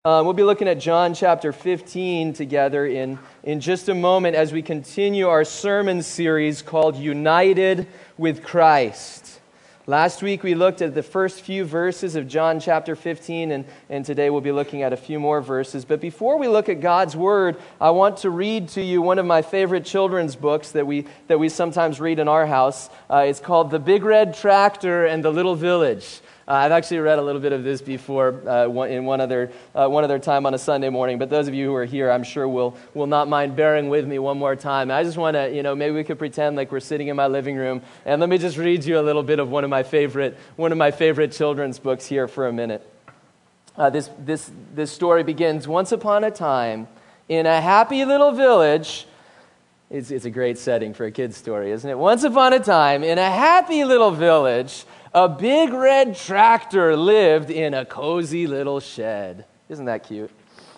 We'll be looking at John chapter 15 together in just a moment as we continue our sermon series called United with Christ. Last week we looked at the first few verses of John chapter 15, and today we'll be looking at a few more verses. But before we look at God's Word, I want to read to you one of my favorite children's books that we sometimes read in our house. It's called The Big Red Tractor and the Little Village. I've actually read a little bit of this before in one other time on a Sunday morning, but those of you who are here, I'm sure will not mind bearing with me one more time. I just want to, maybe we could pretend like we're sitting in my living room, and let me just read you a little bit of one of my favorite children's books here for a minute. This story begins, once upon a time, in a happy little village. It's a great setting for a kid's story, isn't it? Once upon a time, in a happy little village, a big red tractor lived in a cozy little shed. Isn't that cute?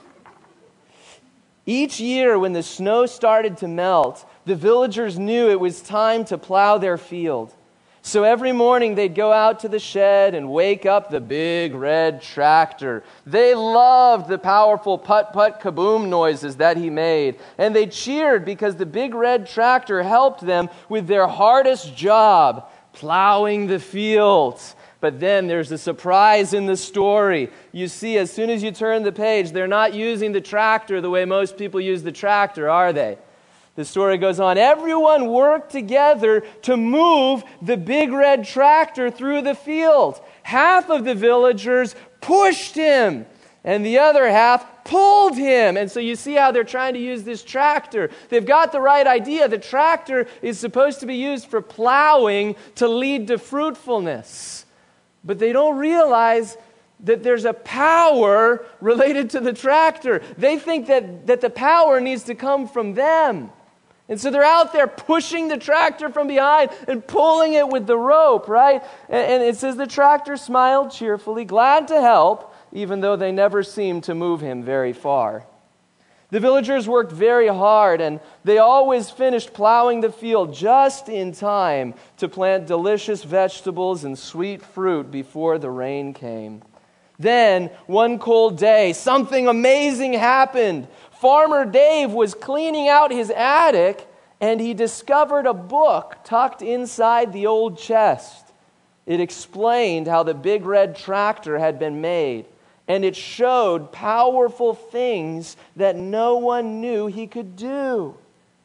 Each year when the snow started to melt, the villagers knew it was time to plow their field. So every morning they'd go out to the shed and wake up the big red tractor. They loved the powerful put-put kaboom noises that he made. And they cheered because the big red tractor helped them with their hardest job, plowing the fields. But then there's a surprise in the story. You see, as soon as you turn the page, they're not using the tractor the way most people use the tractor, are they? The story goes on. Everyone worked together to move the big red tractor through the field. Half of the villagers pushed him, and the other half pulled him. And so you see how they're trying to use this tractor. They've got the right idea. The tractor is supposed to be used for plowing to lead to fruitfulness. But they don't realize that there's a power related to the tractor. They think that the power needs to come from them. And so they're out there pushing the tractor from behind and pulling it with the rope, right? And it says the tractor smiled cheerfully, glad to help, even though they never seemed to move him very far. The villagers worked very hard, and they always finished plowing the field just in time to plant delicious vegetables and sweet fruit before the rain came. Then, one cold day, something amazing happened. Farmer Dave was cleaning out his attic, and he discovered a book tucked inside the old chest. It explained how the big red tractor had been made, and it showed powerful things that no one knew he could do.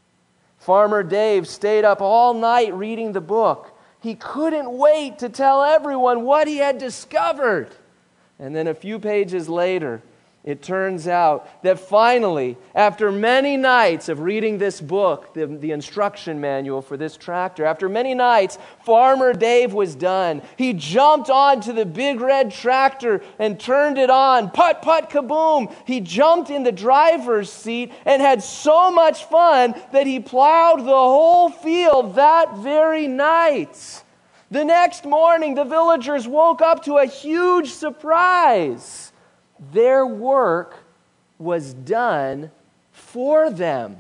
Farmer Dave stayed up all night reading the book. He couldn't wait to tell everyone what he had discovered. And then a few pages later, it turns out that finally, after many nights of reading this book, the instruction manual for this tractor, after many nights, Farmer Dave was done. He jumped onto the big red tractor and turned it on. Put, put, kaboom! He jumped in the driver's seat and had so much fun that he plowed the whole field that very night. The next morning, the villagers woke up to a huge surprise. Their work was done for them.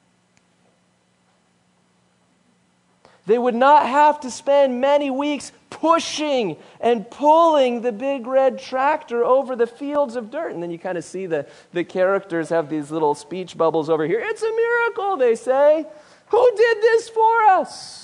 They would not have to spend many weeks pushing and pulling the big red tractor over the fields of dirt. And then you kind of see the characters have these little speech bubbles over here. It's a miracle, they say. Who did this for us?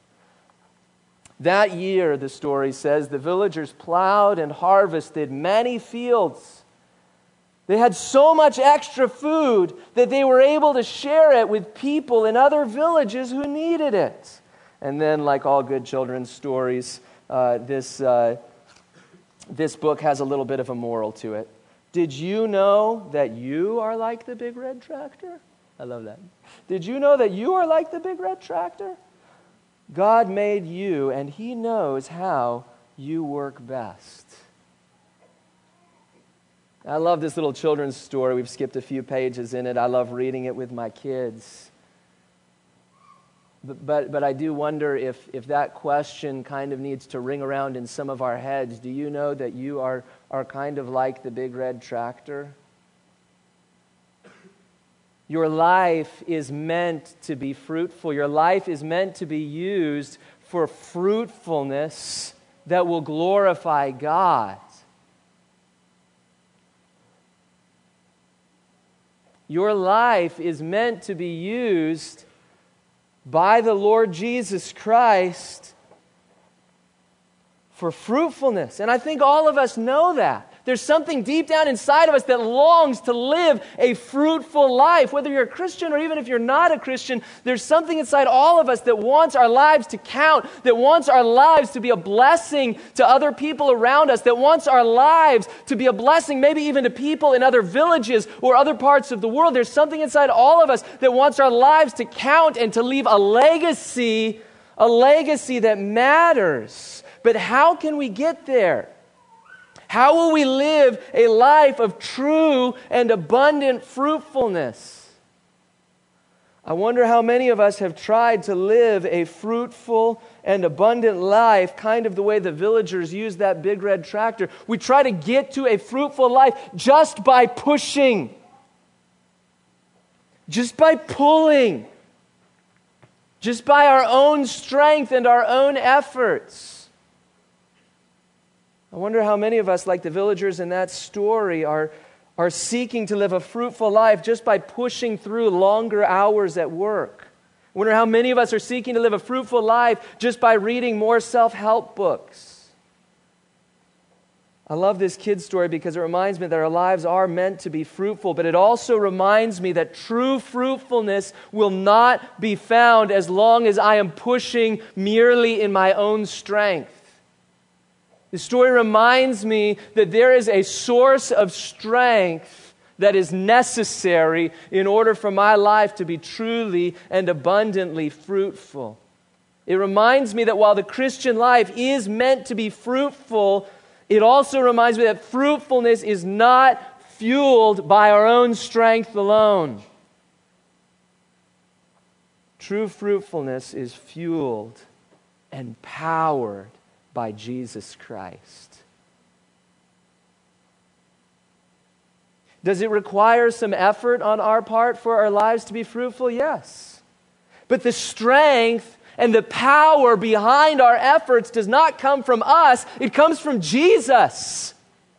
That year, the story says, the villagers plowed and harvested many fields. They had so much extra food that they were able to share it with people in other villages who needed it. And then, like all good children's stories, this book has a little bit of a moral to it. Did you know that you are like the big red tractor? I love that. Did you know that you are like the big red tractor? God made you, and He knows how you work best. I love this little children's story. We've skipped a few pages in it. I love reading it with my kids. But I do wonder if that question kind of needs to ring around in some of our heads. Do you know that you are kind of like the big red tractor? Your life is meant to be fruitful. Your life is meant to be used for fruitfulness that will glorify God. Your life is meant to be used by the Lord Jesus Christ for fruitfulness. And I think all of us know that. There's something deep down inside of us that longs to live a fruitful life. Whether you're a Christian or even if you're not a Christian, there's something inside all of us that wants our lives to count, that wants our lives to be a blessing to other people around us, that wants our lives to be a blessing maybe even to people in other villages or other parts of the world. There's something inside all of us that wants our lives to count and to leave a legacy that matters. But how can we get there? How will we live a life of true and abundant fruitfulness? I wonder how many of us have tried to live a fruitful and abundant life, kind of the way the villagers used that big red tractor. We try to get to a fruitful life just by pushing, just by pulling, just by our own strength and our own efforts. I wonder how many of us, like the villagers in that story, are seeking to live a fruitful life just by pushing through longer hours at work. I wonder how many of us are seeking to live a fruitful life just by reading more self-help books. I love this kid's story because it reminds me that our lives are meant to be fruitful, but it also reminds me that true fruitfulness will not be found as long as I am pushing merely in my own strength. The story reminds me that there is a source of strength that is necessary in order for my life to be truly and abundantly fruitful. It reminds me that while the Christian life is meant to be fruitful, it also reminds me that fruitfulness is not fueled by our own strength alone. True fruitfulness is fueled and powered by Jesus Christ. Does it require some effort on our part for our lives to be fruitful? Yes. But the strength and the power behind our efforts does not come from us. It comes from Jesus.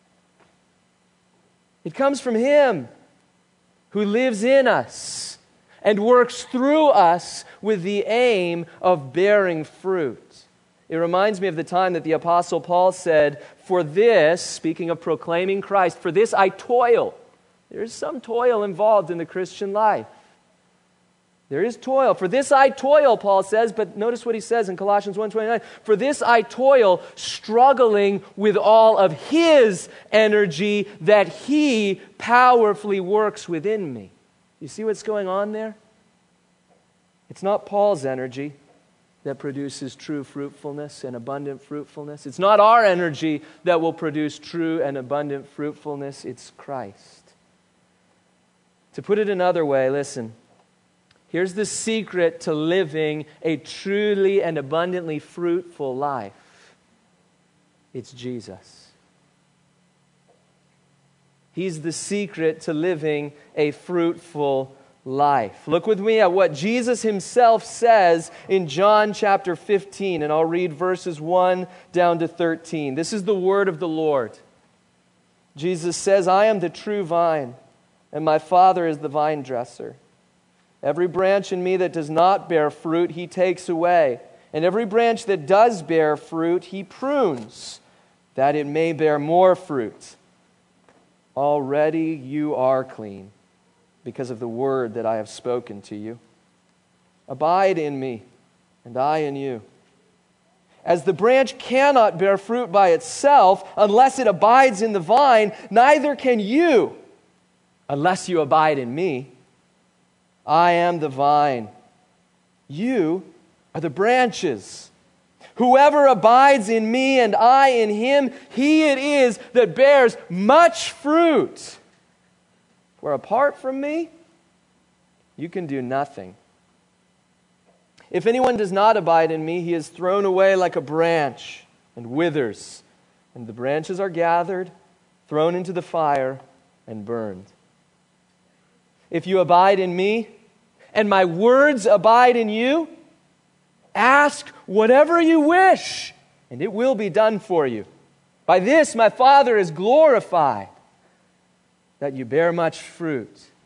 It comes from Him who lives in us and works through us with the aim of bearing fruit. It reminds me of the time that the Apostle Paul said, "For this," speaking of proclaiming Christ, "for this I toil." There is some toil involved in the Christian life. There is toil. "For this I toil," Paul says, but notice what he says in Colossians 1:29. "For this I toil, struggling with all of His energy that He powerfully works within me." You see what's going on there? It's not Paul's energy that produces true fruitfulness and abundant fruitfulness. It's not our energy that will produce true and abundant fruitfulness. It's Christ. To put it another way, listen. Here's the secret to living a truly and abundantly fruitful life. It's Jesus. He's the secret to living a fruitful life. Look with me at what Jesus Himself says in John chapter 15, and I'll read verses 1 down to 13. This is the word of the Lord. Jesus says, "I am the true vine, and my Father is the vine dresser. Every branch in me that does not bear fruit, He takes away, and every branch that does bear fruit, He prunes, that it may bear more fruit. Already you are clean, because of the word that I have spoken to you. Abide in me, and I in you. As the branch cannot bear fruit by itself unless it abides in the vine, neither can you unless you abide in me. I am the vine. You are the branches. Whoever abides in me and I in him, he it is that bears much fruit. For apart from me, you can do nothing. If anyone does not abide in me, he is thrown away like a branch and withers, and the branches are gathered, thrown into the fire, and burned. If you abide in me, and my words abide in you, ask whatever you wish, and it will be done for you. By this my Father is glorified, that you bear much fruit,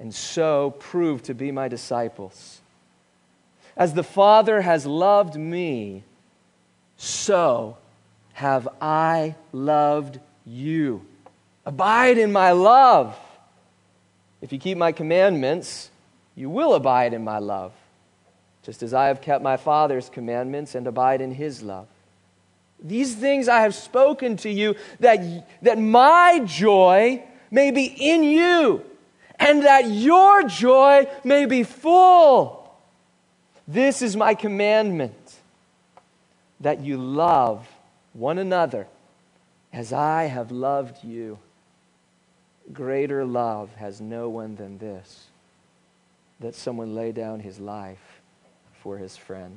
and so prove to be my disciples. As the Father has loved me, so have I loved you. Abide in my love. If you keep my commandments, you will abide in my love, just as I have kept my Father's commandments and abide in his love. These things I have spoken to you, that my joy may be in you, and that your joy may be full. This is my commandment, that you love one another as I have loved you. Greater love has no one than this, that someone lay down his life for his friends.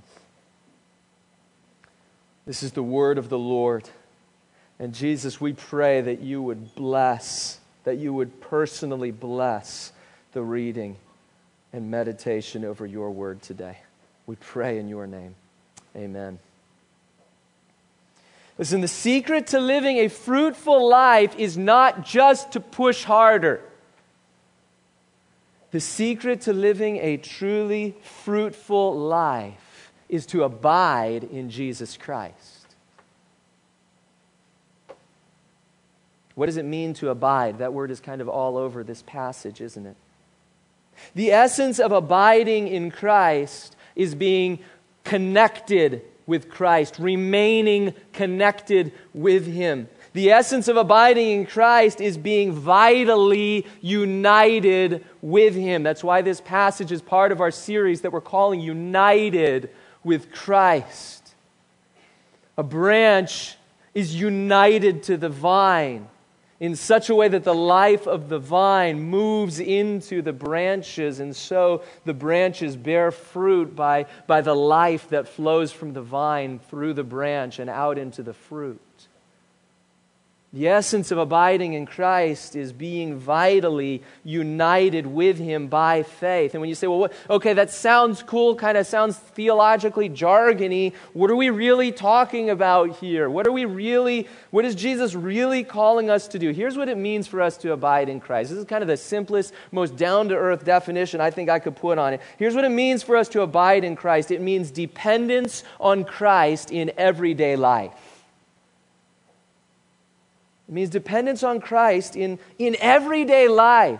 This is the word of the Lord. And Jesus, we pray that you would bless, that you would personally bless the reading and meditation over your word today. We pray in your name. Amen. Listen, the secret to living a fruitful life is not just to push harder. The secret to living a truly fruitful life is to abide in Jesus Christ. What does it mean to abide? That word is kind of all over this passage, isn't it? The essence of abiding in Christ is being connected with Christ, remaining connected with him. The essence of abiding in Christ is being vitally united with him. That's why this passage is part of our series that we're calling United with Christ. A branch is united to the vine in such a way that the life of the vine moves into the branches, and so the branches bear fruit by the life that flows from the vine through the branch and out into the fruit. The essence of abiding in Christ is being vitally united with him by faith. And when you say, well, okay, that sounds cool, kind of sounds theologically jargony, what are we really talking about here? What is Jesus really calling us to do? Here's what it means for us to abide in Christ. This is kind of the simplest, most down-to-earth definition I think I could put on it. Here's what it means for us to abide in Christ. It means dependence on Christ in everyday life. It means dependence on Christ in everyday life.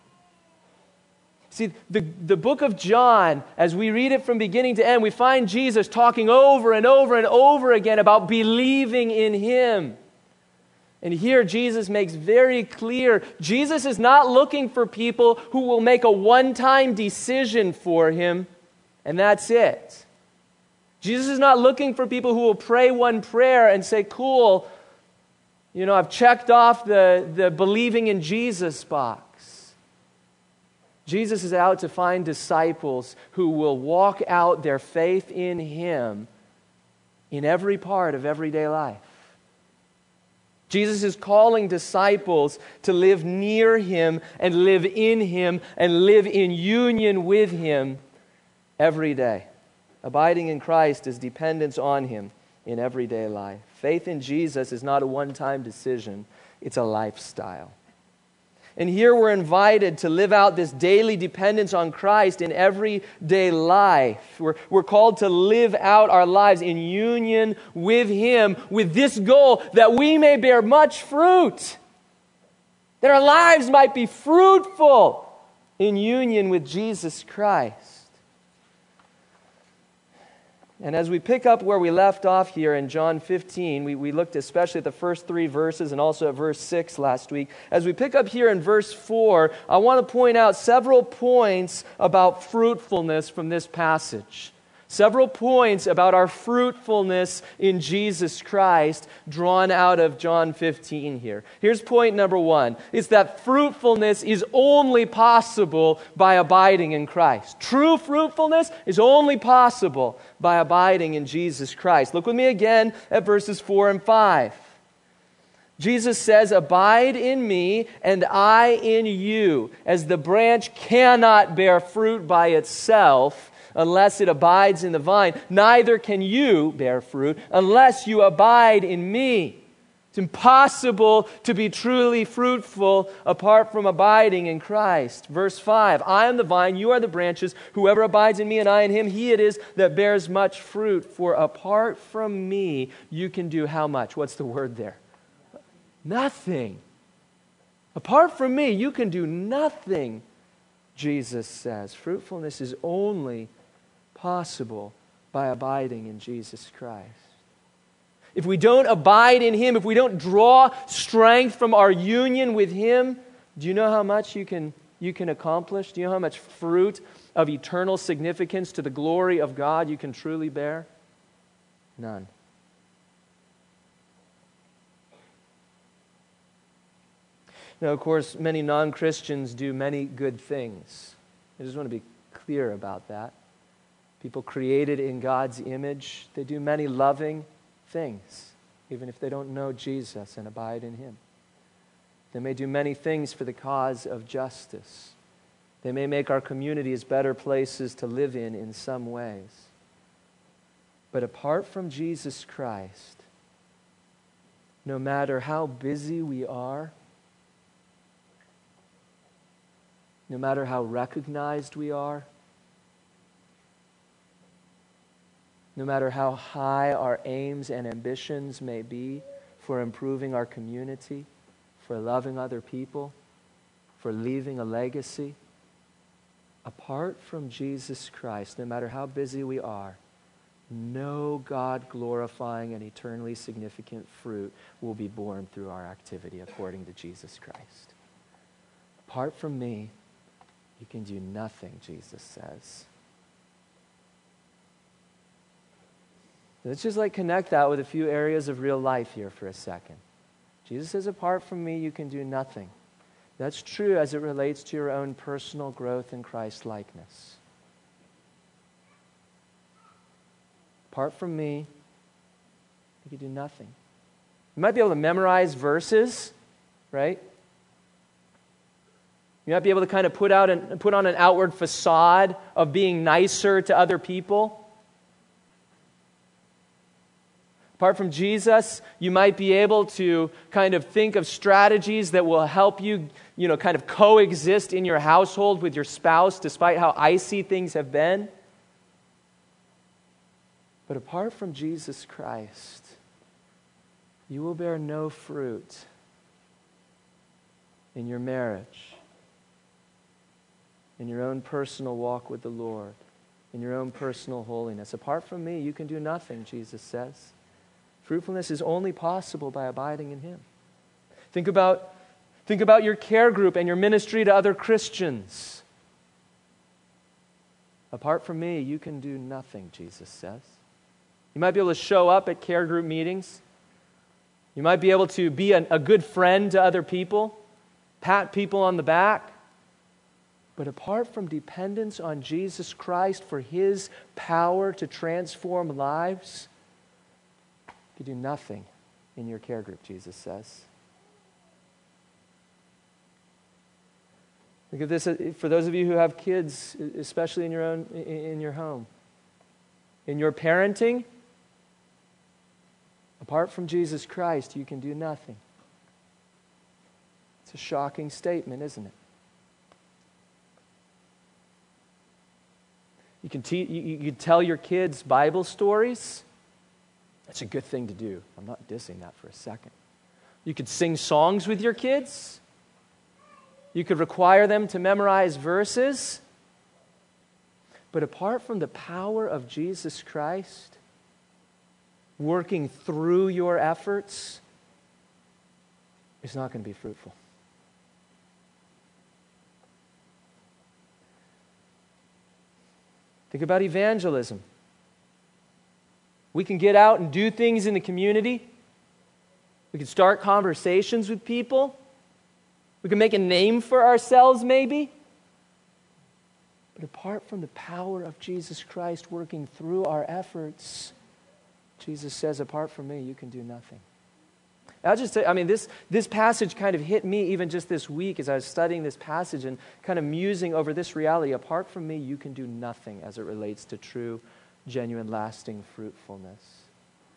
See, the book of John, as we read it from beginning to end, we find Jesus talking over and over and over again about believing in him. And here Jesus makes very clear, Jesus is not looking for people who will make a one-time decision for him, and that's it. Jesus is not looking for people who will pray one prayer and say, cool, I've checked off the believing in Jesus box. Jesus is out to find disciples who will walk out their faith in him in every part of everyday life. Jesus is calling disciples to live near him and live in him and live in union with him every day. Abiding in Christ is dependence on him in everyday life. Faith in Jesus is not a one-time decision, it's a lifestyle. And here we're invited to live out this daily dependence on Christ in everyday life. We're called to live out our lives in union with him with this goal that we may bear much fruit, that our lives might be fruitful in union with Jesus Christ. And as we pick up where we left off here in John 15, we looked especially at the first 3 verses and also at verse 6 last week. As we pick up here in verse 4, I want to point out several points about fruitfulness from this passage. Several points about our fruitfulness in Jesus Christ drawn out of John 15 here. Here's point number 1. It's that fruitfulness is only possible by abiding in Christ. True fruitfulness is only possible by abiding in Jesus Christ. Look with me again at verses 4 and 5. Jesus says, "Abide in me and I in you, as the branch cannot bear fruit by itself unless it abides in the vine, neither can you bear fruit unless you abide in me. It's impossible to be truly fruitful apart from abiding in Christ. Verse 5, I am the vine, you are the branches. Whoever abides in me and I in him, he it is that bears much fruit. For apart from me, you can do how much? What's the word there? Nothing. Apart from me, you can do nothing, Jesus says. Fruitfulness is only possible by abiding in Jesus Christ. If we don't abide in him, if we don't draw strength from our union with him, do you know how much you can accomplish? Do you know how much fruit of eternal significance to the glory of God you can truly bear? None. Now, of course, many non-Christians do many good things. I just want to be clear about that. People created in God's image, they do many loving things, even if they don't know Jesus and abide in him. They may do many things for the cause of justice. They may make our communities better places to live in some ways. But apart from Jesus Christ, no matter how busy we are, no matter how recognized we are, no matter how high our aims and ambitions may be for improving our community, for loving other people, for leaving a legacy, apart from Jesus Christ, no matter how busy we are, no God-glorifying and eternally significant fruit will be born through our activity according to Jesus Christ. Apart from me, you can do nothing, Jesus says. Let's just connect that with a few areas of real life here for a second. Jesus says, apart from me, you can do nothing. That's true as it relates to your own personal growth in Christ-likeness. Apart from me, you can do nothing. You might be able to memorize verses, right? You might be able to kind of put on an outward facade of being nicer to other people. Apart from Jesus, you might be able to kind of think of strategies that will help you, kind of coexist in your household with your spouse despite how icy things have been. But apart from Jesus Christ, you will bear no fruit in your marriage, in your own personal walk with the Lord, in your own personal holiness. Apart from me, you can do nothing, Jesus says. Fruitfulness is only possible by abiding in him. Think about your care group and your ministry to other Christians. Apart from me, you can do nothing, Jesus says. You might be able to show up at care group meetings. You might be able to be a good friend to other people, pat people on the back. But apart from dependence on Jesus Christ for his power to transform lives, you do nothing in your care group, Jesus says. Look at this for those of you who have kids, especially in your home. In your parenting, apart from Jesus Christ, you can do nothing. It's a shocking statement, isn't it? You can tell your kids Bible stories. That's a good thing to do. I'm not dissing that for a second. You could sing songs with your kids. You could require them to memorize verses. But apart from the power of Jesus Christ working through your efforts, it's not going to be fruitful. Think about evangelism. We can get out and do things in the community. We can start conversations with people. We can make a name for ourselves, maybe. But apart from the power of Jesus Christ working through our efforts, Jesus says, apart from me, you can do nothing. I'll just say, this passage kind of hit me even just this week as I was studying this passage and kind of musing over this reality. Apart from me, you can do nothing as it relates to true, genuine, lasting fruitfulness.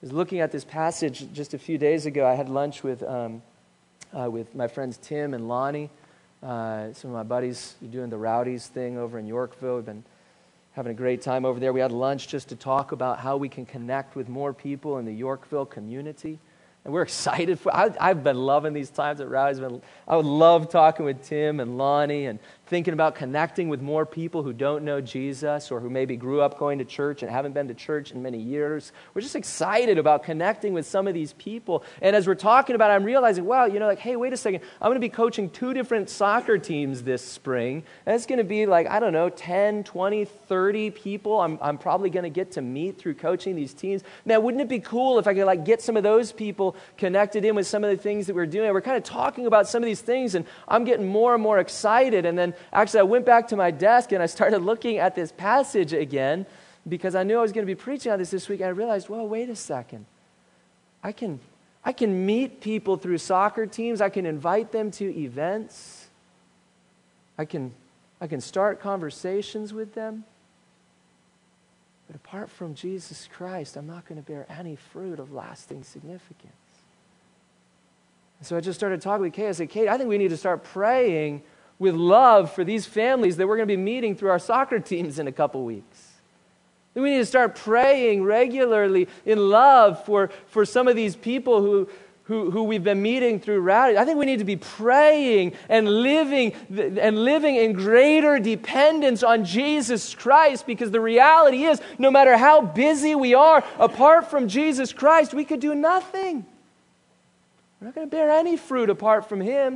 was looking at this passage just a few days ago. I had lunch with my friends Tim and Lonnie. Some of my buddies are doing the Rowdies thing over in Yorkville. We've been having a great time over there. We had lunch just to talk about how we can connect with more people in the Yorkville community. And we're excited for I've been loving these times at Rowdy's. I would love talking with Tim and Lonnie and thinking about connecting with more people who don't know Jesus or who maybe grew up going to church and haven't been to church in many years. We're just excited about connecting with some of these people. And as we're talking about it, I'm realizing, wow, hey, wait a second. I'm going to be coaching 2 different soccer teams this spring. And it's going to be 10, 20, 30 people I'm probably going to get to meet through coaching these teams. Now, wouldn't it be cool if I could get some of those people connected in with some of the things that we're doing? We're kind of talking about some of these things, and I'm getting more and more excited. And then actually I went back to my desk and I started looking at this passage again because I knew I was going to be preaching on this week. And I realized, well, wait a second. I can meet people through soccer teams. I can invite them to events. I can start conversations with them. But apart from Jesus Christ, I'm not going to bear any fruit of lasting significance. And so I just started talking with Kate. I said, Kate, I think we need to start praying with love for these families that we're going to be meeting through our soccer teams in a couple weeks. We need to start praying regularly in love for some of these people who we've been meeting through Rowdy. I think we need to be praying and living in greater dependence on Jesus Christ, because the reality is, no matter how busy we are, apart from Jesus Christ, we could do nothing. We're not going to bear any fruit apart from Him.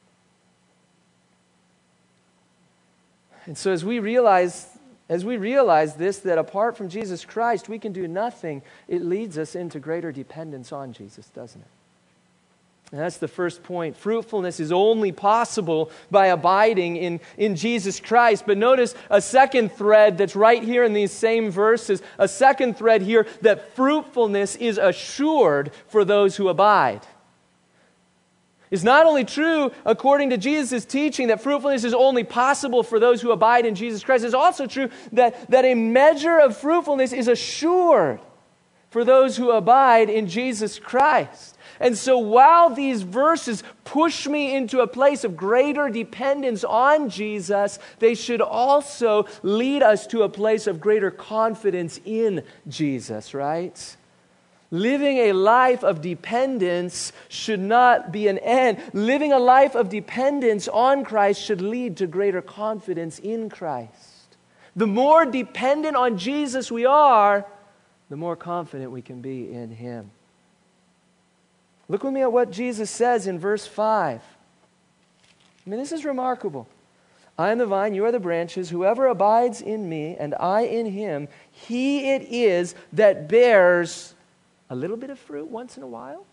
And so as we realize this, that apart from Jesus Christ, we can do nothing, it leads us into greater dependence on Jesus, doesn't it? And that's the first point. Fruitfulness is only possible by abiding in Jesus Christ. But notice a second thread that's right here in these same verses. A second thread here, that fruitfulness is assured for those who abide. It's not only true, according to Jesus' teaching, that fruitfulness is only possible for those who abide in Jesus Christ. It's also true that a measure of fruitfulness is assured for those who abide in Jesus Christ. And so while these verses push me into a place of greater dependence on Jesus, they should also lead us to a place of greater confidence in Jesus, right? Living a life of dependence should not be an end. Living a life of dependence on Christ should lead to greater confidence in Christ. The more dependent on Jesus we are, the more confident we can be in Him. Look with me at what Jesus says in verse 5. This is remarkable. I am the vine, you are the branches. Whoever abides in me and I in him, he it is that bears a little bit of fruit once in a while.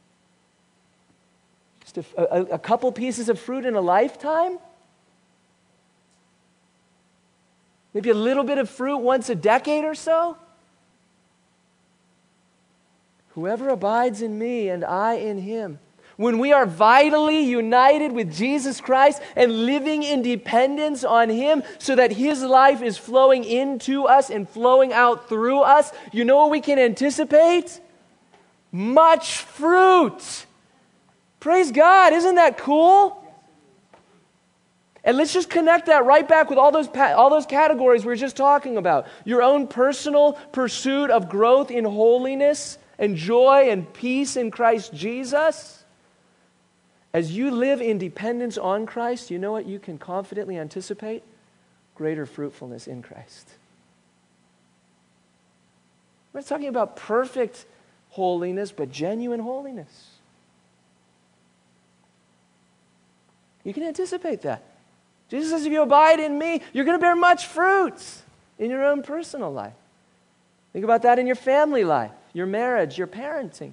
Just a couple pieces of fruit in a lifetime. Maybe a little bit of fruit once a decade or so. Whoever abides in me and I in him. When we are vitally united with Jesus Christ and living in dependence on Him so that His life is flowing into us and flowing out through us, you know what we can anticipate? Much fruit. Praise God. Isn't that cool? And let's just connect that right back with all those categories we were just talking about. Your own personal pursuit of growth in holiness and joy and peace in Christ Jesus. As you live in dependence on Christ, you know what you can confidently anticipate? Greater fruitfulness in Christ. We're not talking about perfect holiness, but genuine holiness. You can anticipate that. Jesus says, if you abide in me, you're going to bear much fruit in your own personal life. Think about that in your family life, your marriage, your parenting.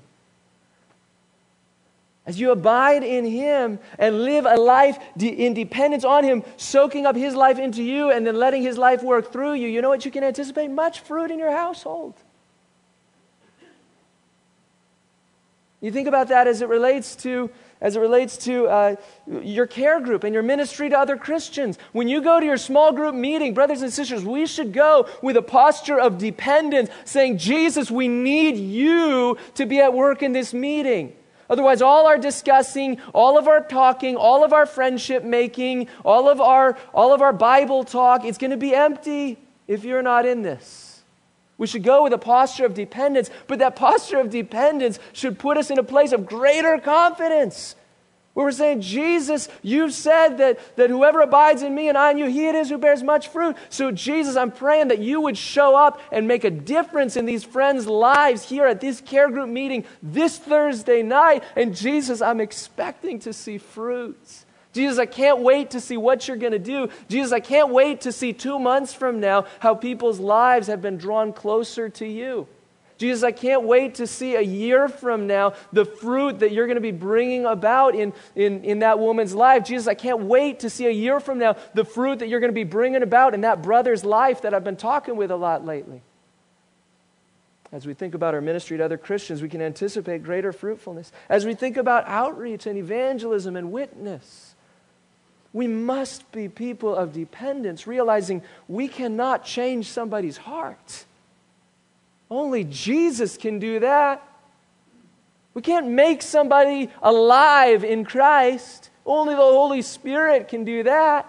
As you abide in Him and live a life in dependence on Him, soaking up His life into you and then letting His life work through you, you know what you can anticipate? Much fruit in your household. You think about that as it relates to as it relates to your care group and your ministry to other Christians. When you go to your small group meeting, brothers and sisters, we should go with a posture of dependence, saying, Jesus, we need you to be at work in this meeting. Otherwise, all our discussing, all of our talking, all of our friendship making, all of our Bible talk, it's going to be empty if you're not in this. We should go with a posture of dependence, but that posture of dependence should put us in a place of greater confidence, where we're saying, Jesus, you've said that whoever abides in me and I in you, he it is who bears much fruit. So Jesus, I'm praying that you would show up and make a difference in these friends' lives here at this care group meeting this Thursday night. And Jesus, I'm expecting to see fruits. Jesus, I can't wait to see what you're going to do. Jesus, I can't wait to see 2 months from now how people's lives have been drawn closer to you. Jesus, I can't wait to see a year from now the fruit that you're going to be bringing about in that woman's life. Jesus, I can't wait to see a year from now the fruit that you're going to be bringing about in that brother's life that I've been talking with a lot lately. As we think about our ministry to other Christians, we can anticipate greater fruitfulness. As we think about outreach and evangelism and witness, we must be people of dependence, realizing we cannot change somebody's heart. Only Jesus can do that. We can't make somebody alive in Christ. Only the Holy Spirit can do that.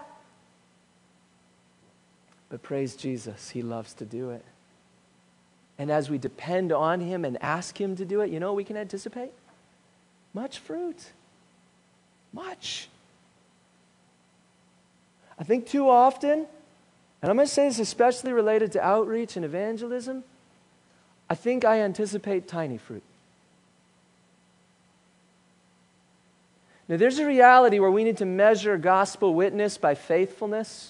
But praise Jesus, He loves to do it. And as we depend on Him and ask Him to do it, you know what we can anticipate? Much fruit. Much. I think too often, and I'm going to say this especially related to outreach and evangelism, I think I anticipate tiny fruit. Now, there's a reality where we need to measure gospel witness by faithfulness.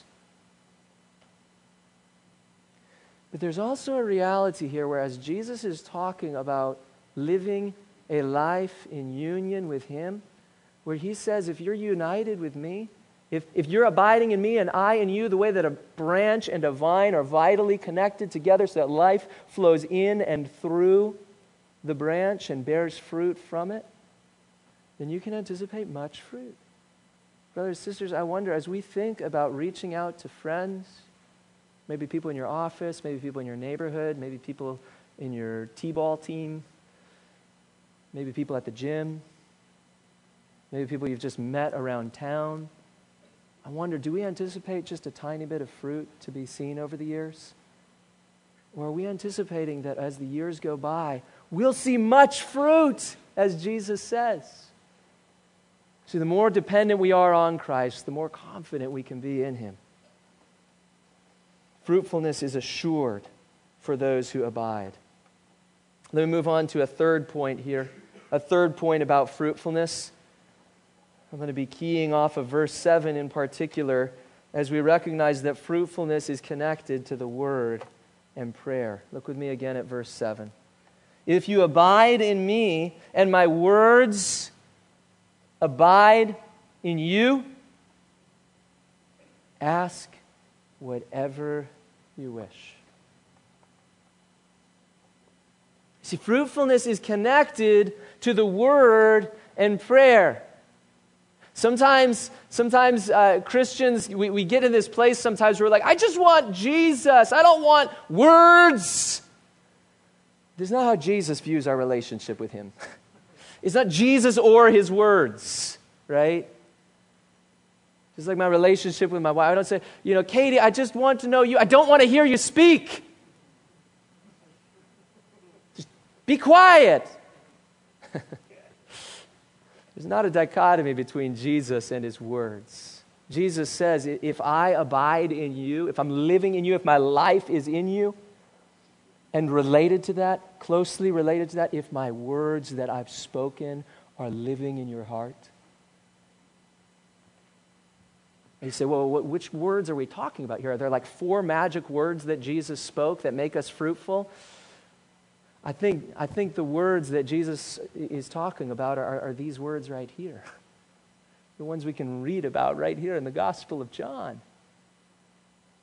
But there's also a reality here where, as Jesus is talking about living a life in union with Him, where He says, if you're united with me, if you're abiding in me and I in you, the way that a branch and a vine are vitally connected together so that life flows in and through the branch and bears fruit from it, then you can anticipate much fruit. Brothers and sisters, I wonder, as we think about reaching out to friends, maybe people in your office, maybe people in your neighborhood, maybe people in your t-ball team, maybe people at the gym, maybe people you've just met around town, I wonder, do we anticipate just a tiny bit of fruit to be seen over the years? Or are we anticipating that as the years go by, we'll see much fruit, as Jesus says? See, the more dependent we are on Christ, the more confident we can be in Him. Fruitfulness is assured for those who abide. Let me move on to a third point here, a third point about fruitfulness. I'm going to be keying off of verse 7 in particular as we recognize that fruitfulness is connected to the Word and prayer. Look with me again at verse 7. If you abide in me and my words abide in you, ask whatever you wish. See, fruitfulness is connected to the Word and prayer. Sometimes Christians, we get in this place sometimes where we're like, I just want Jesus. I don't want words. This is not how Jesus views our relationship with Him. It's not Jesus or His words, right? Just like my relationship with my wife. I don't say, Katie, I just want to know you. I don't want to hear you speak. Just be quiet. There's not a dichotomy between Jesus and His words. Jesus says, if I abide in you, if I'm living in you, if my life is in you, and related to that, closely related to that, if my words that I've spoken are living in your heart. And you say, well, which words are we talking about here? Are there like 4 magic words that Jesus spoke that make us fruitful? I think the words that Jesus is talking about are these words right here. The ones we can read about right here in the Gospel of John.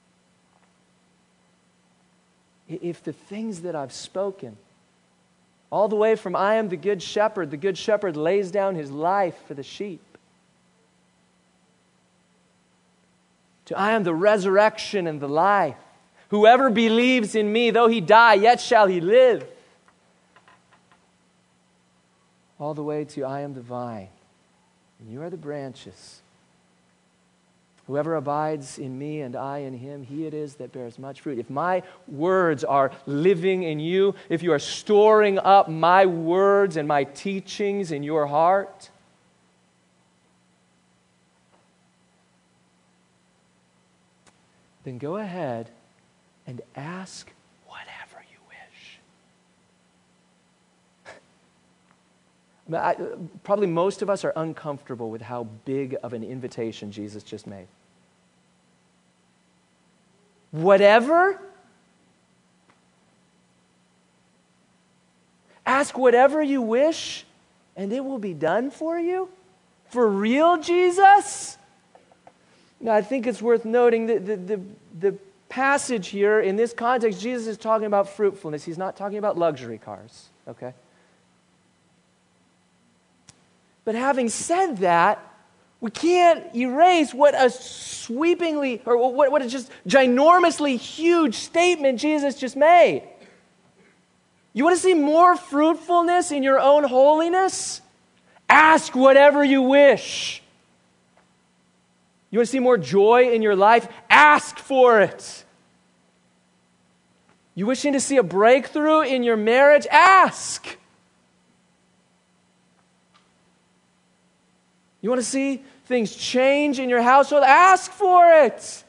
If the things that I've spoken All the way from I am the good shepherd lays down his life for the sheep, to I am the resurrection and the life. Whoever believes in me, though he die, yet shall he live. All the way to I am the vine, and you are the branches. Whoever abides in me and I in him, he it is that bears much fruit. If my words are living in you, if you are storing up my words and my teachings in your heart, then go ahead and ask whatever you wish. Probably most of us are uncomfortable with how big of an invitation Jesus just made. Whatever? Ask whatever you wish, and it will be done for you? For real, Jesus? Now, I think it's worth noting that the passage here, in this context, Jesus is talking about fruitfulness. He's not talking about luxury cars, okay? But having said that, we can't erase what a sweepingly, or what a just ginormously huge statement Jesus just made. You want to see more fruitfulness in your own holiness? Ask whatever you wish. You want to see more joy in your life? Ask for it. You wishing to see a breakthrough in your marriage? Ask. You want to see things change in your household? Ask for it.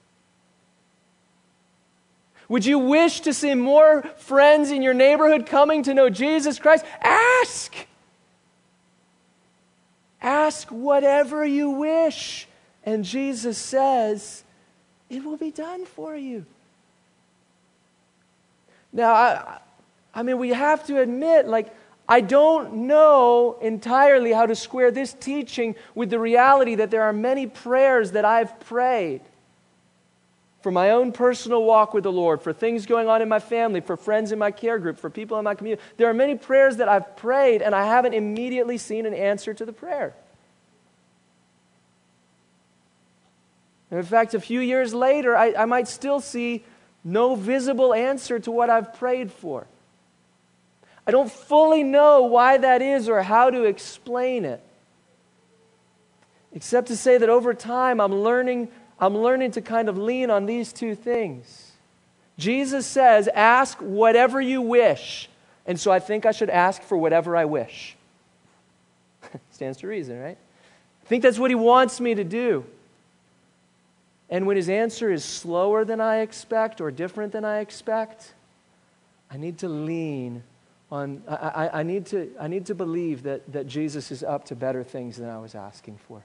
Would you wish to see more friends in your neighborhood coming to know Jesus Christ? Ask. Ask whatever you wish. And Jesus says, it will be done for you. Now, I mean, we have to admit, I don't know entirely how to square this teaching with the reality that there are many prayers that I've prayed for my own personal walk with the Lord, for things going on in my family, for friends in my care group, for people in my community. There are many prayers that I've prayed, and I haven't immediately seen an answer to the prayer. And in fact, a few years later, I might still see no visible answer to what I've prayed for. I don't fully know why that is or how to explain it, except to say that over time I'm learning to kind of lean on these two things. Jesus says, ask whatever you wish, and so I think I should ask for whatever I wish. Stands to reason, right? I think that's what he wants me to do. And when his answer is slower than I expect or different than I expect, I need to lean on, I need to believe that Jesus is up to better things than I was asking for.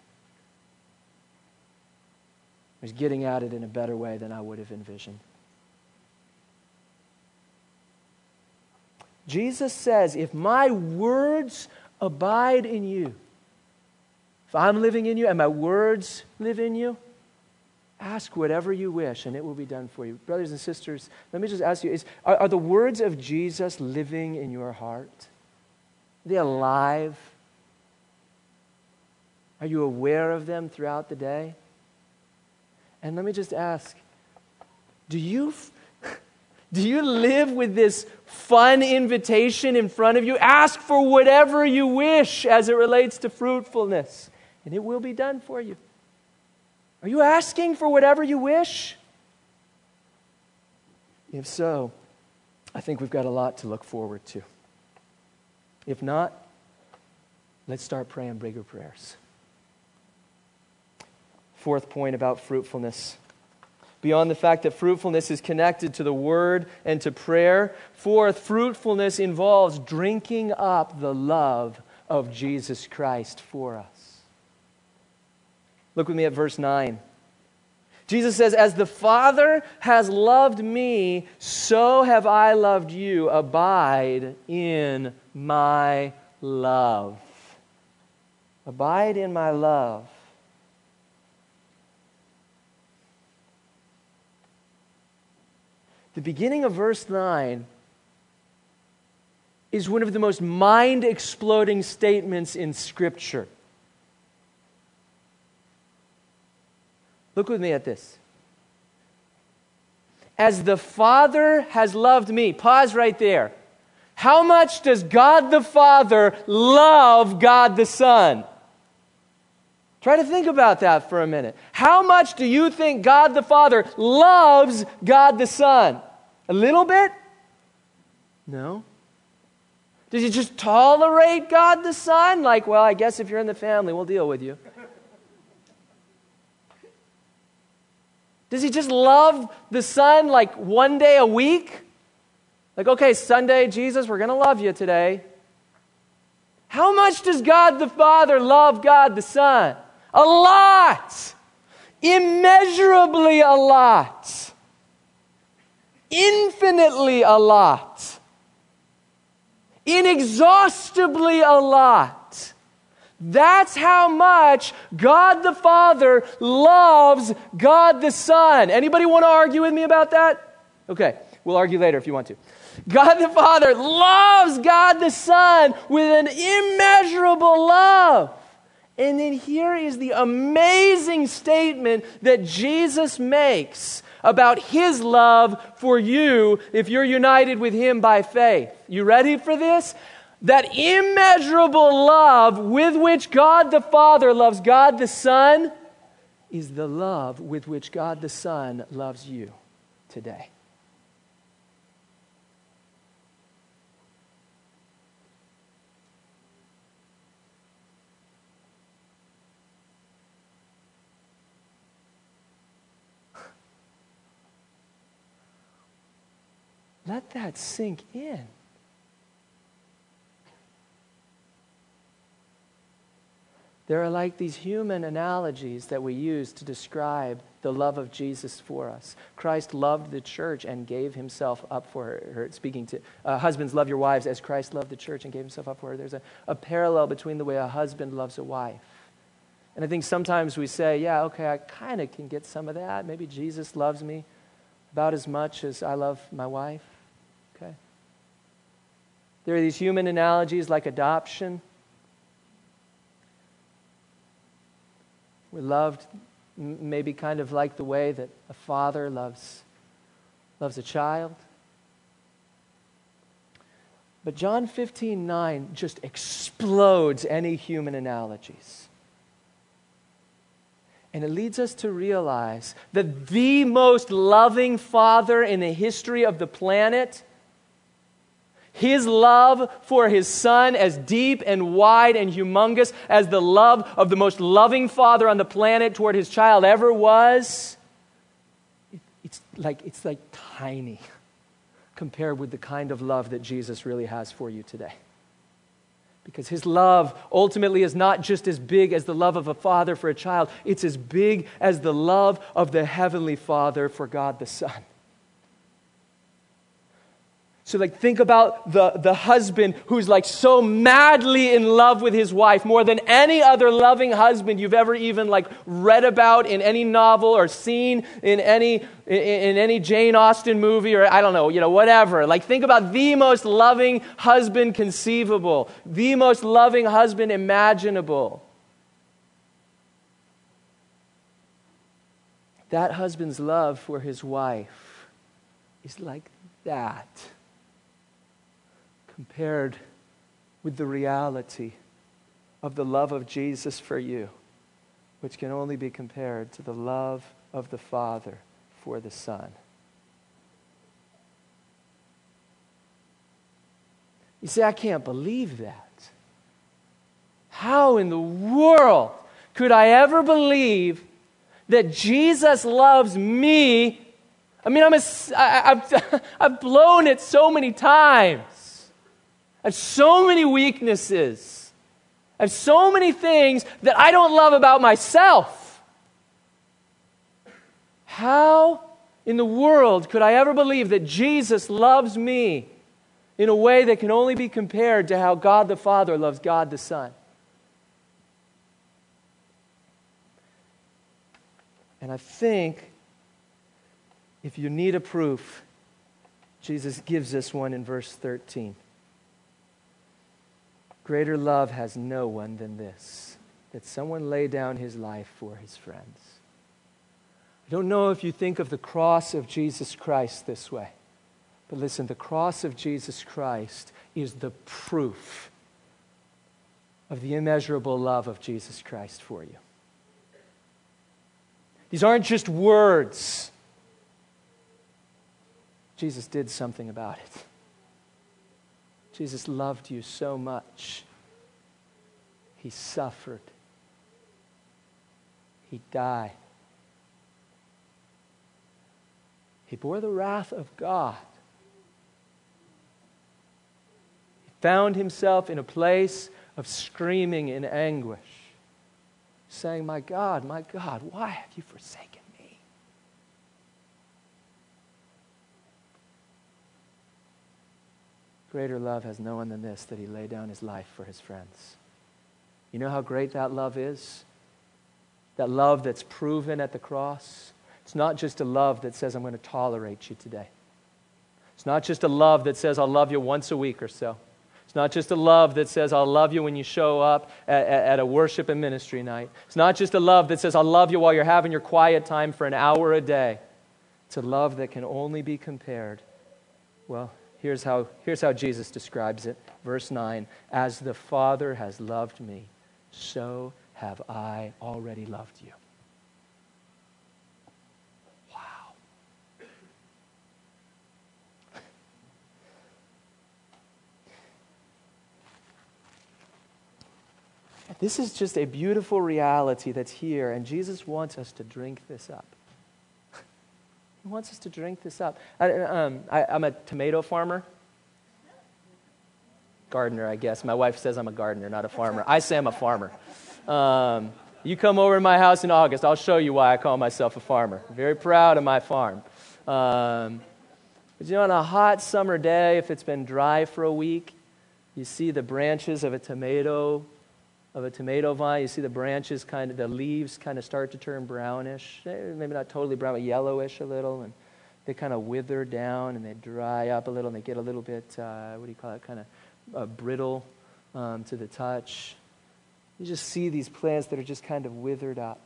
He's getting at it in a better way than I would have envisioned. Jesus says, if my words abide in you, if I'm living in you and my words live in you, ask whatever you wish, and it will be done for you. Brothers and sisters, let me just ask you, are the words of Jesus living in your heart? Are they alive? Are you aware of them throughout the day? And let me just ask, do you live with this fun invitation in front of you? Ask for whatever you wish as it relates to fruitfulness, and it will be done for you. Are you asking for whatever you wish? If so, I think we've got a lot to look forward to. If not, let's start praying bigger prayers. Fourth point about fruitfulness. Beyond the fact that fruitfulness is connected to the Word and to prayer, fourth, fruitfulness involves drinking up the love of Jesus Christ for us. Look with me at verse 9. Jesus says, as the Father has loved me, so have I loved you. Abide in my love. Abide in my love. The beginning of verse 9 is one of the most mind-exploding statements in Scripture. Look with me at this. As the Father has loved me. Pause right there. How much does God the Father love God the Son? Try to think about that for a minute. How much do you think God the Father loves God the Son? A little bit? No. Does he just tolerate God the Son? Like, well, I guess if you're in the family, we'll deal with you. Does he just love the Son like one day a week? Like, okay, Sunday, Jesus, we're going to love you today. How much does God the Father love God the Son? A lot. Immeasurably a lot. Infinitely a lot. Inexhaustibly a lot. That's how much God the Father loves God the Son. Anybody want to argue with me about that? Okay, we'll argue later if you want to. God the Father loves God the Son with an immeasurable love. And then here is the amazing statement that Jesus makes about His love for you if you're united with Him by faith. You ready for this? That immeasurable love with which God the Father loves God the Son is the love with which God the Son loves you today. Let that sink in. There are like these human analogies that we use to describe the love of Jesus for us. Christ loved the church and gave Himself up for her. Speaking to husbands, love your wives as Christ loved the church and gave Himself up for her. There's a parallel between the way a husband loves a wife. And I think sometimes we say, yeah, okay, I kind of can get some of that. Maybe Jesus loves me about as much as I love my wife. Okay. There are these human analogies like adoption. We're loved maybe kind of like the way that a father loves a child. But John 15:9 just explodes any human analogies. And it leads us to realize that the most loving father in the history of the planet, His love for His Son, as deep and wide and humongous as the love of the most loving father on the planet toward His child ever was, it's like tiny compared with the kind of love that Jesus really has for you today. Because His love ultimately is not just as big as the love of a father for a child. It's as big as the love of the Heavenly Father for God the Son. So think about the husband who's so madly in love with his wife, more than any other loving husband you've ever even read about in any novel or seen in any Jane Austen movie, or I don't know, whatever. Think about the most loving husband conceivable, the most loving husband imaginable. That husband's love for his wife is like that, compared with the reality of the love of Jesus for you, which can only be compared to the love of the Father for the Son. You say, I can't believe that. How in the world could I ever believe that Jesus loves me? I mean, I've blown it so many times. I have so many weaknesses. I have so many things that I don't love about myself. How in the world could I ever believe that Jesus loves me in a way that can only be compared to how God the Father loves God the Son? And I think if you need a proof, Jesus gives us one in verse 13. Greater love has no one than this, that someone lay down his life for his friends. I don't know if you think of the cross of Jesus Christ this way, but listen, the cross of Jesus Christ is the proof of the immeasurable love of Jesus Christ for you. These aren't just words. Jesus did something about it. Jesus loved you so much. He suffered. He died. He bore the wrath of God. He found himself in a place of screaming in anguish, saying, my God, why have you forsaken me? Greater love has no one than this, that he laid down his life for his friends. You know how great that love is? That love that's proven at the cross. It's not just a love that says, I'm going to tolerate you today. It's not just a love that says, I'll love you once a week or so. It's not just a love that says, I'll love you when you show up at a worship and ministry night. It's not just a love that says, I'll love you while you're having your quiet time for an hour a day. It's a love that can only be compared. Well, here's how Jesus describes it. Verse 9, as the Father has loved me, so have I already loved you. This is just a beautiful reality that's here, and Jesus wants us to drink this up. He wants us to drink this up. I'm a tomato farmer. Gardener, I guess. My wife says I'm a gardener, not a farmer. I say I'm a farmer. You come over to my house in August, I'll show you why I call myself a farmer. I'm very proud of my farm. But on a hot summer day, if it's been dry for a week, you see the branches of a tomato vine, you see the branches the leaves kind of start to turn brownish, maybe not totally brown, but yellowish a little, and they kind of wither down and they dry up a little and they get a little bit, kind of brittle to the touch. You just see these plants that are just kind of withered up.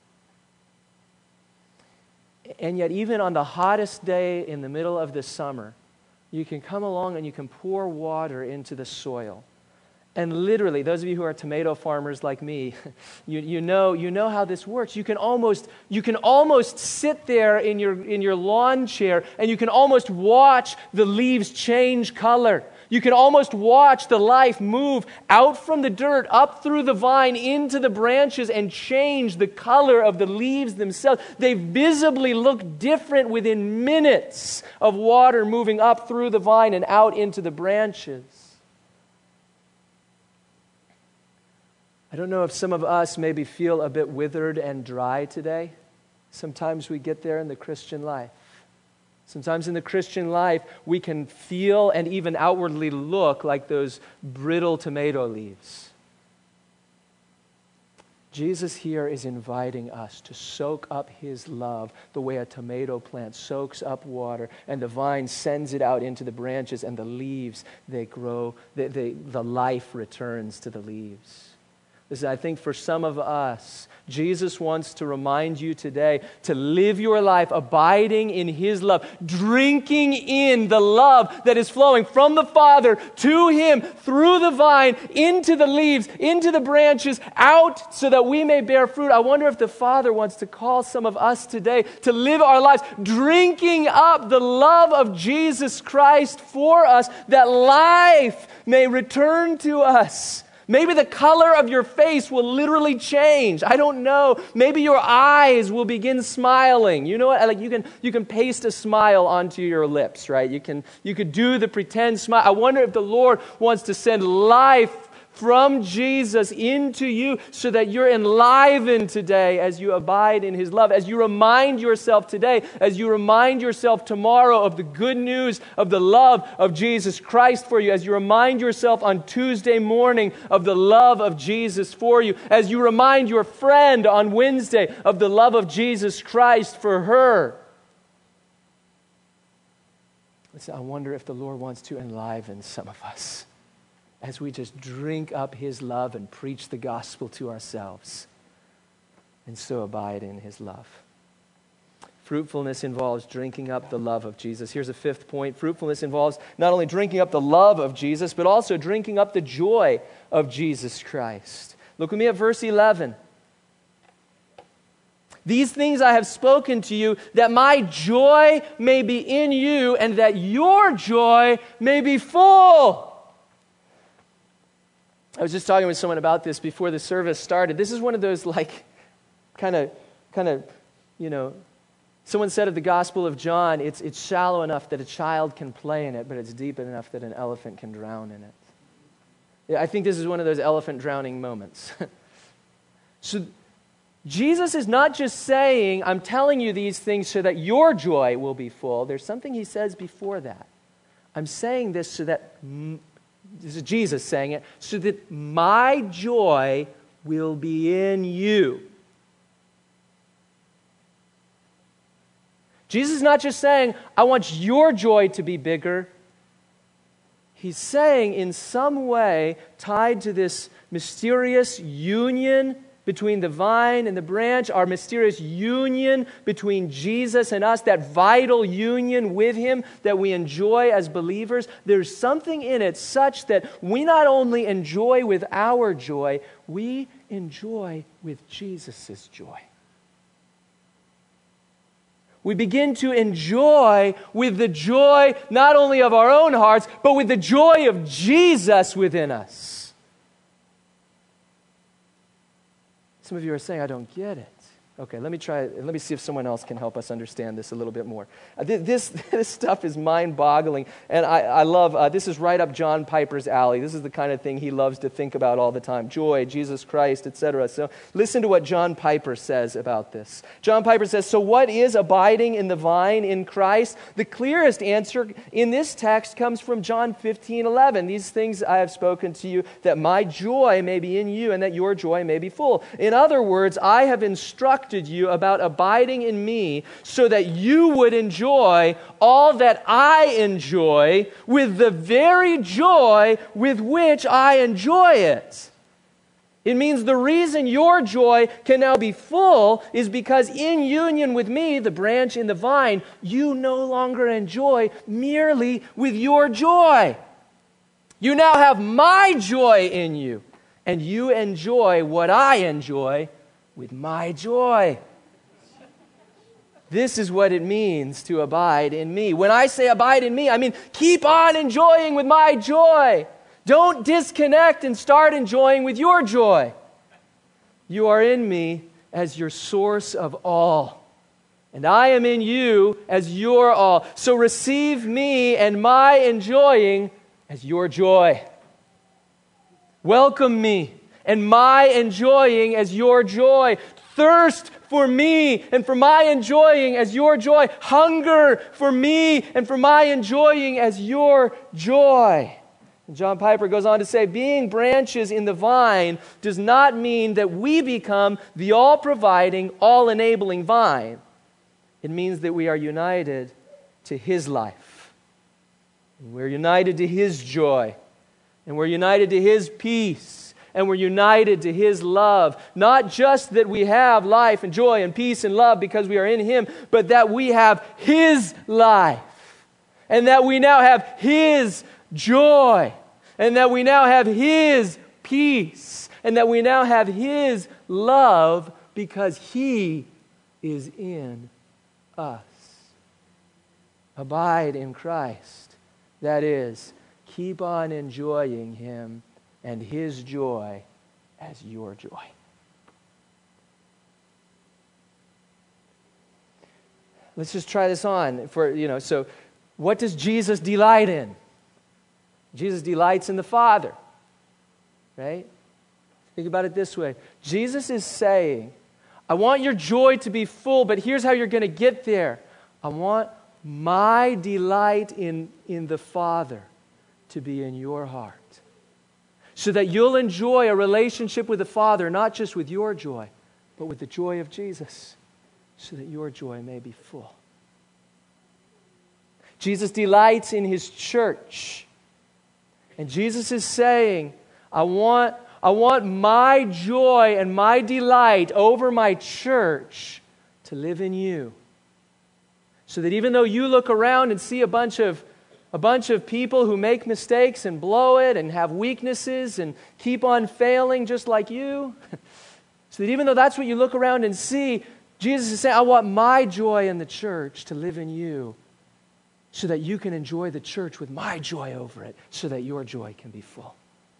And yet even on the hottest day in the middle of the summer, you can come along and you can pour water into the soil. And literally, those of you who are tomato farmers like me, you know how this works. You can almost sit there in your lawn chair and you can almost watch the leaves change color. You can almost watch the life move out from the dirt, up through the vine, into the branches, and change the color of the leaves themselves. They visibly look different within minutes of water moving up through the vine and out into the branches. I don't know if some of us maybe feel a bit withered and dry today. Sometimes we get there in the Christian life. Sometimes in the Christian life, we can feel and even outwardly look like those brittle tomato leaves. Jesus here is inviting us to soak up his love the way a tomato plant soaks up water, and the vine sends it out into the branches, and the leaves, they grow, the life returns to the leaves. Listen, I think for some of us, Jesus wants to remind you today to live your life abiding in his love, drinking in the love that is flowing from the Father to him, through the vine, into the leaves, into the branches, out so that we may bear fruit. I wonder if the Father wants to call some of us today to live our lives drinking up the love of Jesus Christ for us, that life may return to us. Maybe the color of your face will literally change. I don't know. Maybe your eyes will begin smiling. You know what? Like you can paste a smile onto your lips, right? You could do the pretend smile. I wonder if the Lord wants to send life from Jesus into you so that you're enlivened today as you abide in his love, as you remind yourself today, as you remind yourself tomorrow of the good news of the love of Jesus Christ for you, as you remind yourself on Tuesday morning of the love of Jesus for you, as you remind your friend on Wednesday of the love of Jesus Christ for her. Listen, I wonder if the Lord wants to enliven some of us as we just drink up his love and preach the gospel to ourselves, and so abide in his love. Fruitfulness involves drinking up the love of Jesus. Here's a fifth point. Fruitfulness involves not only drinking up the love of Jesus, but also drinking up the joy of Jesus Christ. Look with me at verse 11. These things I have spoken to you, that my joy may be in you, and that your joy may be full. I was just talking with someone about this before the service started. This is one of those kind of, someone said of the Gospel of John, it's shallow enough that a child can play in it, but it's deep enough that an elephant can drown in it. Yeah, I think this is one of those elephant drowning moments. So Jesus is not just saying, I'm telling you these things so that your joy will be full. There's something he says before that. I'm saying this so that, this is Jesus saying it, so that my joy will be in you. Jesus is not just saying, I want your joy to be bigger. He's saying in some way, tied to this mysterious union between the vine and the branch, our mysterious union between Jesus and us, that vital union with him that we enjoy as believers, there's something in it such that we not only enjoy with our joy, we enjoy with Jesus' joy. We begin to enjoy with the joy not only of our own hearts, but with the joy of Jesus within us. Some of you are saying, I don't get it. Okay, let me see if someone else can help us understand this a little bit more. This stuff is mind-boggling, and I love, this is right up John Piper's alley. This is the kind of thing he loves to think about all the time. Joy, Jesus Christ, etc. So listen to what John Piper says about this. John Piper says, so what is abiding in the vine in Christ? The clearest answer in this text comes from John 15:11. These things I have spoken to you, that my joy may be in you and that your joy may be full. In other words, I have instructed you about abiding in me so that you would enjoy all that I enjoy with the very joy with which I enjoy it. It means the reason your joy can now be full is because in union with me, the branch in the vine, you no longer enjoy merely with your joy. You now have my joy in you, and you enjoy what I enjoy with my joy. This is what it means to abide in me. When I say abide in me, I mean keep on enjoying with my joy. Don't disconnect and start enjoying with your joy. You are in me as your source of all, and I am in you as your all. So receive me and my enjoying as your joy. Welcome me and my enjoying as your joy. Thirst for me and for my enjoying as your joy. Hunger for me and for my enjoying as your joy. And John Piper goes on to say, being branches in the vine does not mean that we become the all-providing, all-enabling vine. It means that we are united to his life. And we're united to his joy. And we're united to his peace. And we're united to his love. Not just that we have life and joy and peace and love because we are in him, but that we have his life. And that we now have his joy. And that we now have his peace. And that we now have his love because he is in us. Abide in Christ. That is, keep on enjoying him and his joy as your joy. Let's just try this on. So what does Jesus delight in? Jesus delights in the Father, right? Think about it this way. Jesus is saying, I want your joy to be full, but here's how you're going to get there. I want my delight in the Father to be in your heart, so that you'll enjoy a relationship with the Father, not just with your joy, but with the joy of Jesus, so that your joy may be full. Jesus delights in his church. And Jesus is saying, I want my joy and my delight over my church to live in you. So that even though you look around and see a bunch of people who make mistakes and blow it and have weaknesses and keep on failing just like you, so that even though that's what you look around and see, Jesus is saying, I want my joy in the church to live in you so that you can enjoy the church with my joy over it, so that your joy can be full.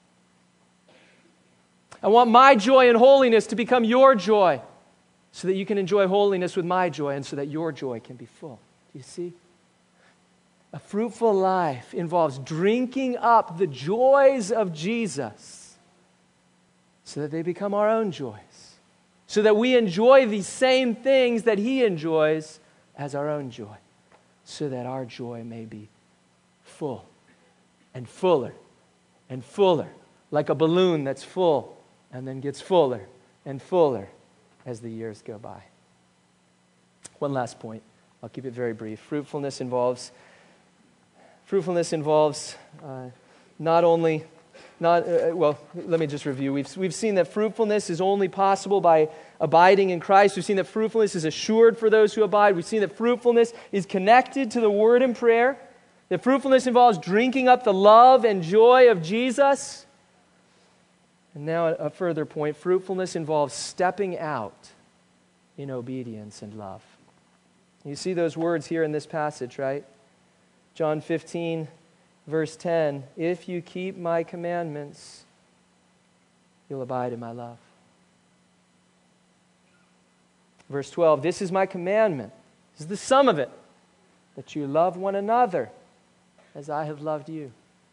I want my joy and holiness to become your joy so that you can enjoy holiness with my joy and so that your joy can be full. Do you see? A fruitful life involves drinking up the joys of Jesus so that they become our own joys, so that we enjoy these same things that He enjoys as our own joy, so that our joy may be full and fuller and fuller, like a balloon that's full and then gets fuller and fuller as the years go by. One last point. I'll keep it very brief. Fruitfulness involves let me just review. We've seen that fruitfulness is only possible by abiding in Christ. We've seen that fruitfulness is assured for those who abide. We've seen that fruitfulness is connected to the Word and prayer. That fruitfulness involves drinking up the love and joy of Jesus. And now a further point. Fruitfulness involves stepping out in obedience and love. You see those words here in this passage, right? John 15, verse 10, if you keep my commandments, you'll abide in my love. Verse 12, this is my commandment. This is the sum of it, that you love one another as I have loved you.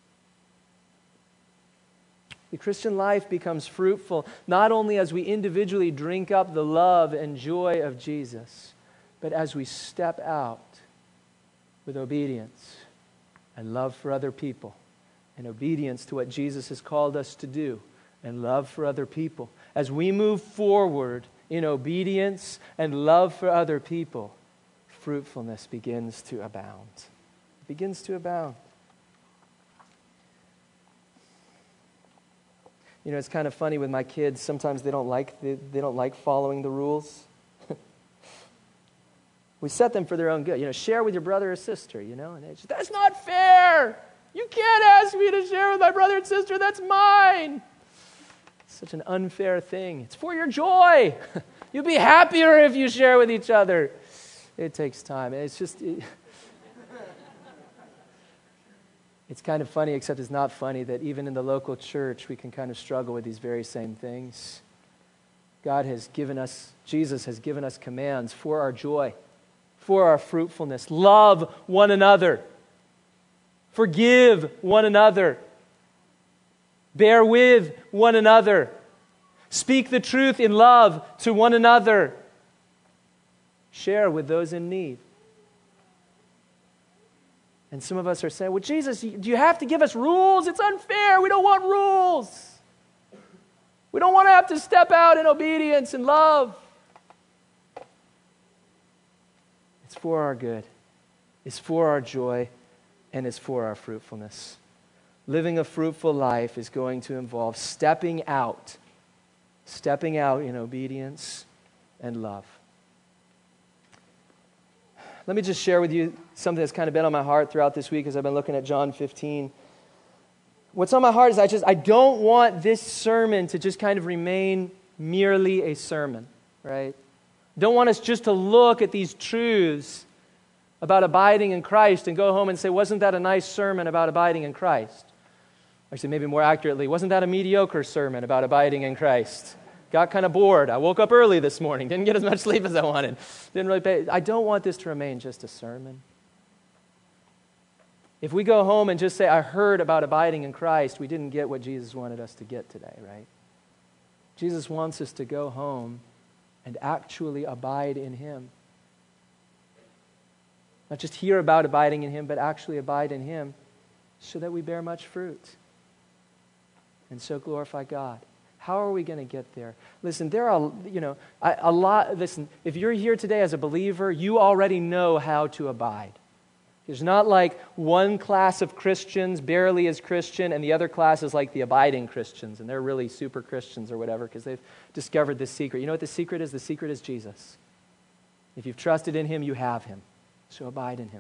The Christian life becomes fruitful not only as we individually drink up the love and joy of Jesus, but as we step out with obedience and love for other people, and obedience to what Jesus has called us to do, and love for other people. As we move forward in obedience and love for other people, fruitfulness begins to abound. It begins to abound. You know, it's kind of funny with my kids. Sometimes they don't like following the rules. We set them for their own good. You know, share with your brother or sister, you know. And they just, that's not fair. You can't ask me to share with my brother and sister. That's mine. It's such an unfair thing. It's for your joy. You'll be happier if you share with each other. It takes time. It's just... It's kind of funny, except it's not funny, that even in the local church, we can kind of struggle with these very same things. Jesus has given us commands for our joy, for our fruitfulness. Love one another. Forgive one another. Bear with one another. Speak the truth in love to one another. Share with those in need. And some of us are saying, well, Jesus, do you have to give us rules? It's unfair. We don't want rules. We don't want to have to step out in obedience and love. It's for our good. It's for our joy. And it's for our fruitfulness. Living a fruitful life is going to involve stepping out in obedience and love. Let me just share with you something that's kind of been on my heart throughout this week as I've been looking at John 15. What's on my heart is I don't want this sermon to just kind of remain merely a sermon, right? I don't want us just to look at these truths about abiding in Christ and go home and say, wasn't that a nice sermon about abiding in Christ? Actually, maybe more accurately, wasn't that a mediocre sermon about abiding in Christ? Got kind of bored. I woke up early this morning. Didn't get as much sleep as I wanted. Didn't really pay. I don't want this to remain just a sermon. If we go home and just say, I heard about abiding in Christ, we didn't get what Jesus wanted us to get today, right? Jesus wants us to go home and actually abide in Him. Not just hear about abiding in Him, but actually abide in Him so that we bear much fruit and so glorify God. How are we going to get there? Listen, there are, listen, if you're here today as a believer, you already know how to abide. There's not like one class of Christians barely is Christian and the other class is like the abiding Christians and they're really super Christians or whatever because they've discovered this secret. You know what the secret is? The secret is Jesus. If you've trusted in him, you have him. So abide in him.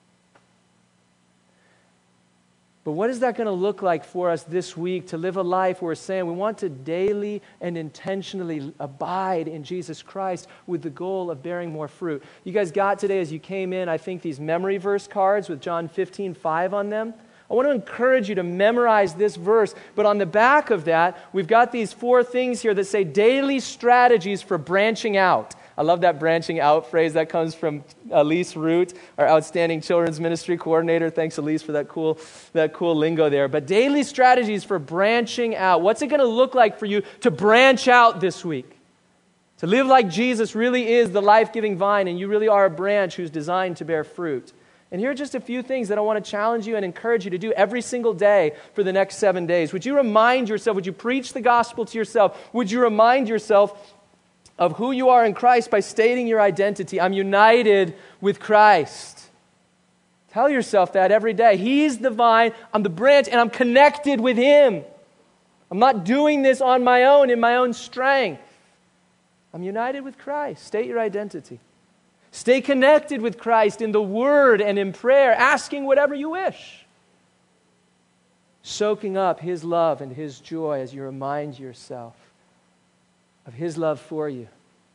But what is that going to look like for us this week to live a life where we're saying we want to daily and intentionally abide in Jesus Christ with the goal of bearing more fruit? You guys got today as you came in, I think, these memory verse cards with John 15:5 on them. I want to encourage you to memorize this verse, but on the back of that, we've got these 4 things here that say daily strategies for branching out. I love that branching out phrase. That comes from Elise Root, our outstanding children's ministry coordinator. Thanks, Elise, for that cool lingo there. But daily strategies for branching out. What's it going to look like for you to branch out this week? To live like Jesus really is the life-giving vine, and you really are a branch who's designed to bear fruit. And here are just a few things that I want to challenge you and encourage you to do every single day for the next 7 days. Would you remind yourself, would you preach the gospel to yourself? Would you remind yourself of who you are in Christ by stating your identity? I'm united with Christ. Tell yourself that every day. He's the vine, I'm the branch, and I'm connected with him. I'm not doing this on my own, in my own strength. I'm united with Christ. State your identity. Stay connected with Christ in the Word and in prayer, asking whatever you wish. Soaking up his love and his joy as you remind yourself of his love for you.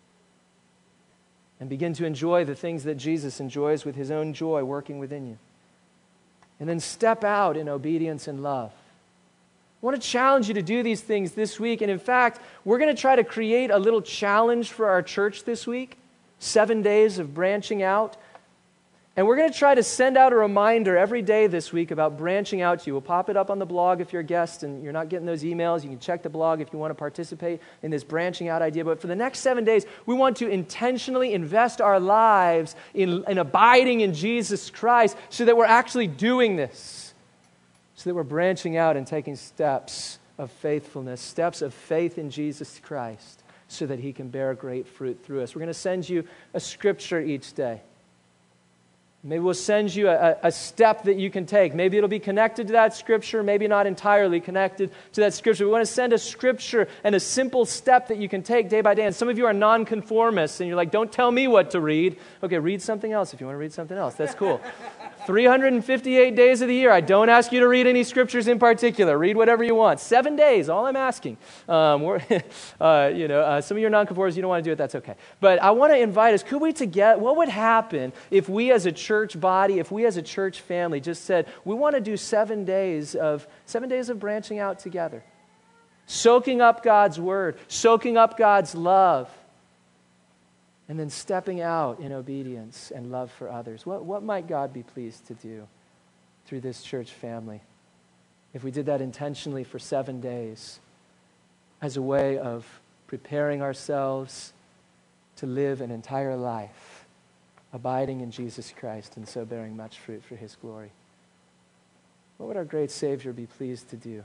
And begin to enjoy the things that Jesus enjoys with his own joy working within you. And then step out in obedience and love. I want to challenge you to do these things this week. And in fact, we're going to try to create a little challenge for our church this week. 7 days of branching out. And we're going to try to send out a reminder every day this week about branching out to you. We'll pop it up on the blog if you're a guest and you're not getting those emails. You can check the blog if you want to participate in this branching out idea. But for the next 7 days, we want to intentionally invest our lives in abiding in Jesus Christ so that we're actually doing this. So that we're branching out and taking steps of faithfulness, steps of faith in Jesus Christ so that he can bear great fruit through us. We're going to send you a scripture each day. Maybe we'll send you a step that you can take. Maybe it'll be connected to that scripture, maybe not entirely connected to that scripture. We want to send a scripture and a simple step that you can take day by day. And some of you are nonconformists, and you're like, don't tell me what to read. Okay, read something else if you want to read something else. That's cool. 358 days of the year. I don't ask you to read any scriptures in particular. Read whatever you want. 7 days, all I'm asking. Some of you are nonconformists, you don't want to do it, that's okay. But I want to invite us, could we together, what would happen if we as a church body, if we as a church family just said, we want to do 7 days of branching out together. Soaking up God's word, soaking up God's love, and then stepping out in obedience and love for others. What might God be pleased to do through this church family if we did that intentionally for 7 days as a way of preparing ourselves to live an entire life abiding in Jesus Christ and so bearing much fruit for his glory? What would our great Savior be pleased to do?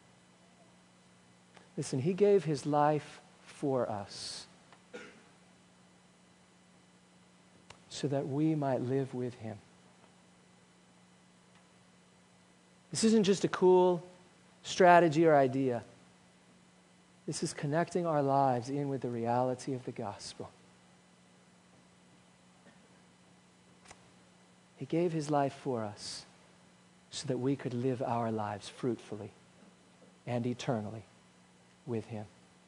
Listen, he gave his life for us, so that we might live with him. This isn't just a cool strategy or idea. This is connecting our lives in with the reality of the gospel. He gave his life for us so that we could live our lives fruitfully and eternally with him.